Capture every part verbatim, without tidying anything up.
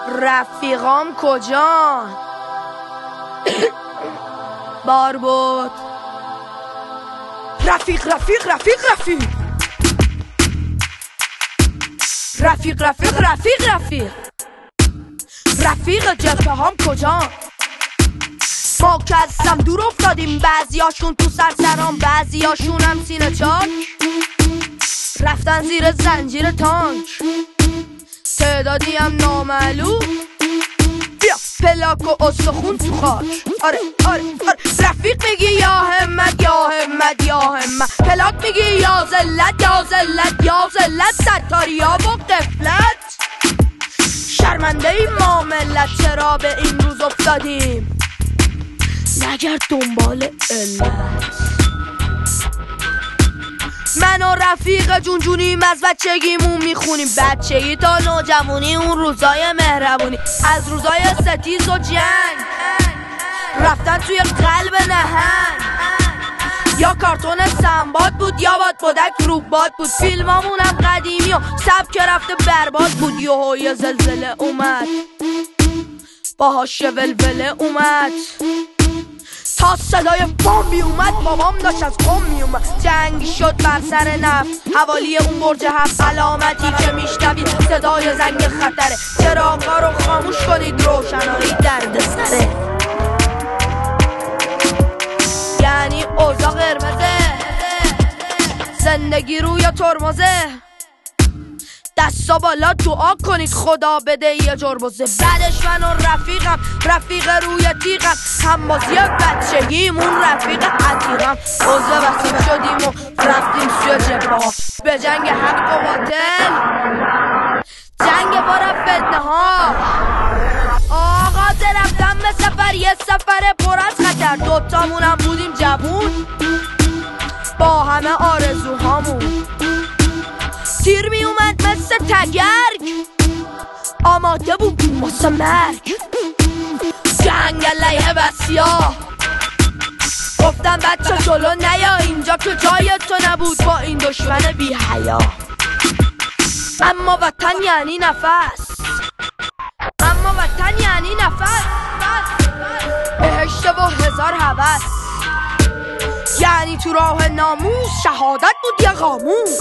رفیقام کجان؟ بار بود رفیق رفیق رفیق رفیق رفیق رفیق رفیق رفیق رفیق جبهه هم کجان؟ ما که از هم دور افتادیم، بعضیاشون تو سرسران، بعضیاشون هم سینه چاک رفتن زیر زنجیر تانک، تعدادی هم نامعلوم. بیا پلاک و استخون تو خاک. آره آره آره رفیق میگی یا همت یا همت یا همت، پلاک میگی یا زلت یا زلت یا زلت، ستاری ها و قفلت. شرمنده ای ما ملت چرا به این روز افتادیم، نگرد دنبال علت. من و رفیق جون جونیم، از بچگیمون میخونیم، بچگی تا نوجوانی، اون روزای مهربونی، از روزای ستیز و جنگ رفتن توی قلب نهنگ. یا کارتون سنباد بود یا باد بودک روباد بود، فیلمامونم قدیمی و سبک رفته برباد بود. یهو یه زلزله اومد باهاش ولوله اومد، تا صدای بام می اومد بابام داشت از قم می اومد. جنگ شد بر سر نفت حوالی اون برج هفت، علامتی که میشنوید صدای زنگ خطره. چراغا رو خاموش کنید روشنایی درد سره، یعنی اوضاع قرمزه، زندگی روی ترمزه. دستا بالا دعا کنید خدا بده یه جربوزه. بعدش من و رفیقم، رفیق روی تیغم، همبازی بچگیمون رفیق عتیقم. عضو وسیب شدیم و رفتیم سوی جبهه، به جنگ حق و باطل، جنگ بار فتنه ها. آقا رفتم به سفر، یه سفر پر از خطر، دوتامونم بودیم جوون با همه آرزوهامون. تیر می اومد مثل تگرگ، آماده بود واسه مرگ. جنگ علیه بسیار، گفتم بچه جلو نیا، اینجا که جای تو نبود با این دشمن بی حیا. اما وطن یعنی نفس، اما وطن یعنی نفس، بهشت و هزار هوس. یعنی تو راه ناموس شهادت بود یا قاموس.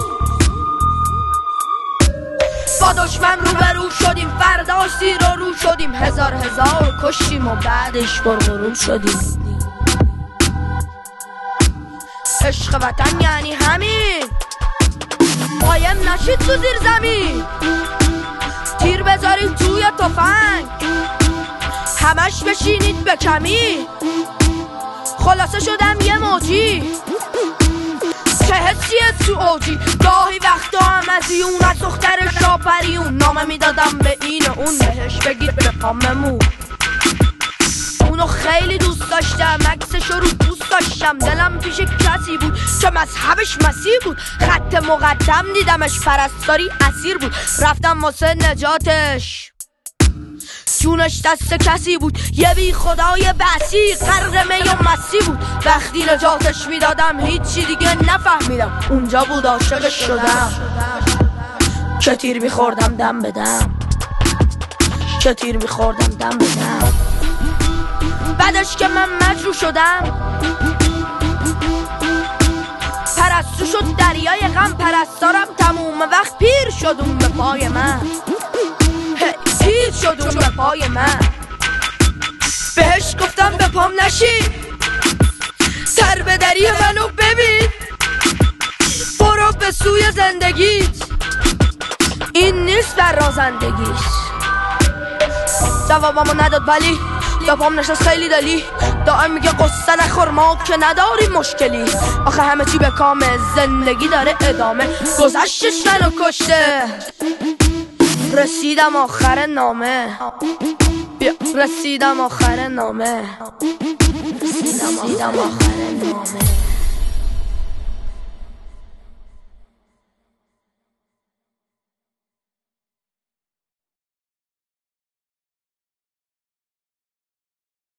با دشمن روبرو شدیم، فرداش زیر و رو شدیم، هزار هزار کشتیم و بعدش پرغرور شدیم. عشق وطن یعنی همین، قایم نشید تو زیر زمین، تیر بذارید توی تفنگ، همش بشینید به کمی. خلاصه شدم یه موجی که حسیه تو اوجی، گاهی وقتا هم از یون، از دختر شاپریون نامه میدادم به این و اون، بهش بگید به پاممون. اونو خیلی دوست داشتم، عکسشو رو دوست داشتم، دلم پیش کسی بود که مذهبش مسیح بود. خط مقدم دیدمش، پرستاری اسیر بود، رفتم واسه نجاتش، جونش دست کسی بود. یه بی خدای بسی غرق می و مسی بود، وقتی نجاتش میدادم هیچی دیگه نفهمیدم. اونجا بود عاشقش شدم، چه تیر میخوردم دم بدم، چه تیر میخوردم دم بدم. بعدش که من مجروح شدم، پرستو شد دریای غم، پرستارم تموم وقت پیر شدون به پای من، پیر شدون به پای من. بهش گفتم به پام نشین، سر به دری منو ببین، برو به سوی زندگیت، این نیست در رازندگیش. جوابمو نداد ولی به پام نشست خیلی دلی، دائم میگه قصه نخور ما که نداریم مشکلی. آخه همه چی به کامه، زندگی داره ادامه، گذشتش منو کشته. رسیدم آخر نامه، بیا رسیدم آخر نامه، رسیدم آخر نامه.